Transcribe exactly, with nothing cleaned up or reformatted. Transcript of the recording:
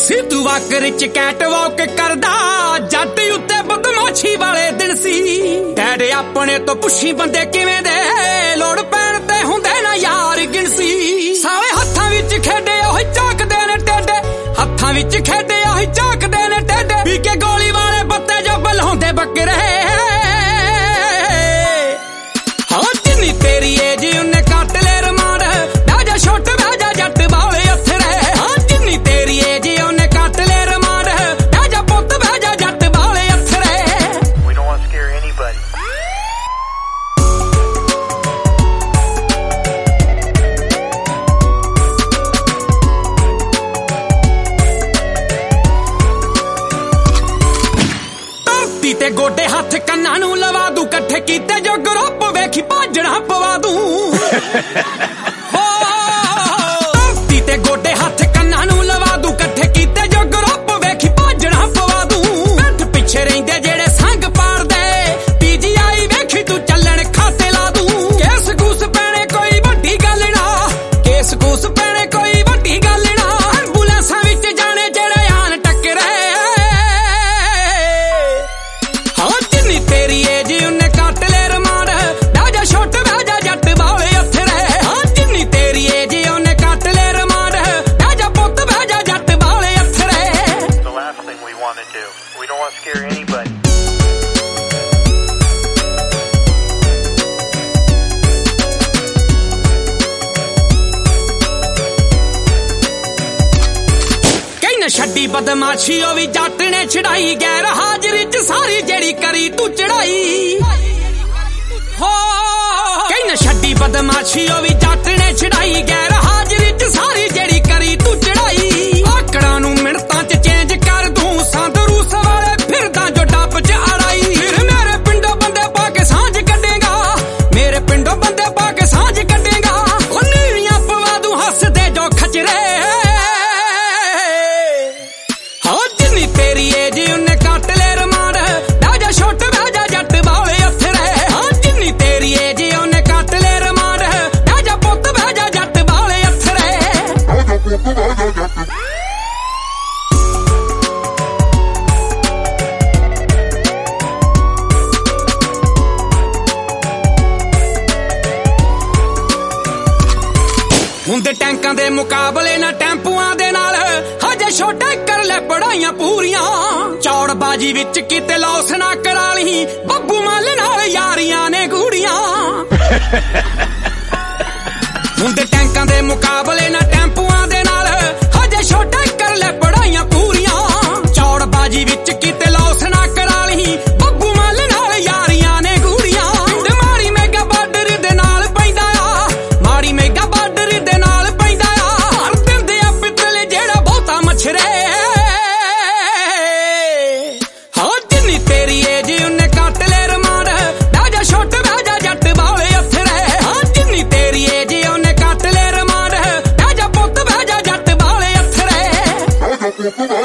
Sidhu walker ਚ cat walk ਕਰਦਾ ਜੱਟ ਉੱਤੇ ਬਦਮਾਸ਼ੀ ਵਾਲੇ ਦਿਨ ਸੀ। ਡੈਡ ਆਪਣੇ ਤੋਂ ਪੁੱਛੀ ਬੰਦੇ ਕਿਵੇਂ ਦੇ ਲੋੜ ਪੈਣ ਤੇ ਹੁੰਦੇ ਨਾ ਯਾਰ ਗਿਣਸੀ। ਸਾਲੇ ਹੱਥਾਂ ਵਿੱਚ ਖੇਡੇ ਉਹੀ ਝਾਕਦੇ ਨੇ ਟੇਡੇ, ਹੱਥਾਂ ਵਿੱਚ ਖੇਡੇ ਉਹੀ ਝਾਕਦੇ ਨੇ ਟੇਡੇ। ਵੀ ਕੇ ਗੋਲੀ ਵਾਲੇ ਬੱਤੇ ਜੋ ਬਲਾਉਂਦੇ ਬੱਕਰੇ। ਹਾਂ ਜਿੰਨੀ ਤੇਰੀ ਏਜ ਉਹਨੇ ਕੱਟ ਲੈ ਰਮਾਨ, ਬਹਿ ਜਾ ਛੁੱਟ ਬਹਿ ਜਾ ਜੱਟ ਵਾਲੇ ਅਥਰੇ। ਹਾਂ ਜਿੰਨੀ ਤੇਰੀ ਏਜ ਉਹਨੇ ਕੱਟ ਲੈ ਰਮਾਨ, ਬਹਿ ਜਾ ਪੁੱਤ ਬਹਿ ਜਾ ਜੱਟ ਵਾਲੇ ਅਥਰੇ। We don't want to scare anybody. ਧਰਤੀ ਤੇ ਗੋਡੇ ਹੱਥ ਕੰਨਾਂ ਨੂੰ ਲਵਾ ਦੂ, ਇਕੱਠੇ ਕੀਤੇ ਜੋ ਗਰੁੱਪ ਵੇਖੀ ਭਾਜਣਾ ਪਵਾ ਦੂ। ਧਰਤੀ ਤੇ ਗੋਡੇ ਹੱਥ ਕੰਨਾਂ ਨੂੰ ਲਵਾ ਦੂ, ਇਕੱਠੇ ਕੀਤੇ ਜੋ ਗਰੁੱਪ ਵੇਖੀ ਭਾਜਣਾ ਪਵਾ ਦੂ। ਬੈਠ ਪਿੱਛੇ ਰਹਿੰਦੇ ਜਿਹੜੇ ਸੰਗ ਪਾੜਦੇ, ਪੀਜੀਆਈ ਵੇਖੀ ਤੂੰ ਚੱਲਣ ਖਾਤੇ ਲਾ ਦੂ। ਕੇਸ ਕੂਸ ਪੈਣੇ ਕੋਈ ਵੱਡੀ ਗੱਲ ਨਾ, ਕੇਸ ਕੂਸ ਪੈਣੇ ਕੋਈ ਵੱਡੀ ਗੱਲ ਨਾ। ਐਂਬੂਲੈਂਸਾਂ ਵਿੱਚ ਜਾਣੇ ਜਿਹੜੇ ਆਣ ਟੱਕਰੇ। ਹਾਂ ਜਿੰਨੀ ਤੇਰੀ ਏਜ ਉਹਨੇ ਕੱਟ ਲੈ ਰਮਾਨ, ਬਹਿ ਜਾ ਛੁੱਟ ਬਹਿ ਜਾ ਜੱਟ ਵਾਲੇ ਅਥਰੇ। ਹਾਂ ਜਿੰਨੀ ਤੇਰੀ ਏਜ ਉਹਨੇ ਕੱਟ ਲੈ ਰਮਾਨ, ਬਹਿ ਜਾ ਪੁੱਤ ਬਹਿ ਜਾ ਜੱਟ ਵਾਲੇ ਅਥਰੇ। The last thing we want to do. We don't want to scare anybody. ਕਹਿ ਨਾ ਛੱਡੀ ਬਦਮਾਸ਼ੀ ਉਹ ਵੀ ਜੱਟ ਨੇ ਛਡਾਈ, ਗੈਰ ਹਾਜ਼ਰੀ ਚ ਸਾਰੀ ਜਿਹੜੀ ਕਰੀ ਤੂੰ ਚੜਾਈ। ਹੋ ਕਹਿ ਨਾ ਛੱਡੀ ਬਦਮਾਸ਼ੀ ਉਹ ਵੀ ਜੱਟ ਨੇ ਛਡਾਈ, ਗੈਰ ਹਾਜ਼ਰੀ ਚ ਸਾਰੀ ਜਿਹੜੀ ਕਰੀ ਤੂੰ ਚੜਾਈ। ਆਕੜਾਂ ਨੂੰ ਮਿੰਟਾਂ ਚ ਚੇਂਜ ਕਰ ਦੂੰ, ਸੰਦਰੂਸ ਵਾਲੇ ਫਿਰਦਾ ਜੋ ਡੱਬ ਚ ਅੜਾਈ। ਫਿਰ ਮੇਰੇ ਪਿੰਡੋਂ ਬੰਦੇ ਪਾ ਕੇ ਸਾਂਝ ਕੱਢੇਗਾ, ਮੇਰੇ ਪਿੰਡੋਂ ਬੰਦੇ ਪਾ ਕੇ ਸਾਂਝ ਕੱਢੇਗਾ। ਉਹ ਨੀਵੀਆਂ ਪਵਾ ਦੂੰ ਹੱਸਦੇ ਜੋ ਖਚਰੇ। ਹਾਂ ਜਿੰਨੀ ਤੇਰੀ ਏਜ ਉਹਨੇ ਕੱਟ ਲੈ ਰਮਾਨ, ਬਹਿ ਜਾ ਛੁੱਟ ਬਹਿ ਜਾ ਜੱਟ ਵਾਲੇ ਅਥਰੇ। ਹਾਂ ਜਿੰਨੀ ਤੇਰੀ ਏਜ ਉਹਨੇ ਕੱਟ ਲੈ ਰਮਾਨ, ਬਹਿ ਜਾ ਪੁੱਤ ਬਹਿ ਜਾ ਜੱਟ ਵਾਲੇ ਅਥਰੇ। ਹੁੰਦੇ ਟੈਂਕਾਂ ਦੇ ਮੁਕਾਬਲੇ ਨਾ ਟੈਂਪੂਆਂ ਦੇ ਨਾਲ, ਹਜੇ ਛੋਟੇ ਕਰ ਲੈ ਪੜਾਈਆਂ ਪੂਰੀਆਂ। ਚੌੜਬਾਜੀ ਵਿੱਚ ਕਿਤੇ ਲੋਸ ਨਾ ਕਰਾ ਲਈ, ਬੱਬੂ ਮੱਲ ਨਾਲ ਯਾਰੀਆਂ ਨੇ ਗੂੜੀਆਂ। ਹੁੰਦੇ ਟੈਂਕਾਂ ਦੇ ਮੁਕਾਬਲੇ ਨਾ ਟੈਂਪੂਆਂ ਦੇ ਨਾਲ, ਹਜੇ ਛੋਟੇ ਕਰ ਲੈ ਪੜਾਈਆਂ ਪੂਰੀਆਂ। ਚੌੜਬਾਜੀ ਵਿੱਚ ਕਿਤੇ ਲੋਸ ਨਾ ਕਰਾ ਲਈ, ਬੱਬੂ ਮੱਲ ਨਾਲ ਯਾਰੀਆਂ ਨੇ ਗੂੜੀਆਂ। ਪਿੰਡ ਮਾੜੀ ਮੇਗਾ ਬਾਰਡਰ ਦੇ ਨਾਲ ਪੈਂਦਾ ਆ, ਮਾੜੀ ਮੇਗਾ ਬਾਰਡਰ ਦੇ ਨਾਲ ਪੈਂਦਾ ਆ। ਹਰ ਦਿੰਦੇ ਆ ਪਿੱਤਲ ਜਿਹੜਾ ਬਹੁਤਾ ਮਛਰੇ। ਹਾਂ ਜਿੰਨੀ ਤੇਰੀ ਏਜ ਉਹਨੇ ਕੱਟ ਲੈ ਰਮਾਨ, ਬਹਿ ਜਾ ਛੁੱਟ ਬਹਿ ਜਾ ਜੱਟ ਵਾਲੇ ਅਥਰੇ। ਹਾਂ ਜਿੰਨੀ ਤੇਰੀ ਏਜ ਉਹਨੇ ਕੱਟ ਲੈ ਰਮਾਨ, ਬਹਿ ਜਾ ਪੁੱਤ ਬਹਿ ਜਾ ਜੱਟ ਵਾਲੇ ਅਥਰੇ।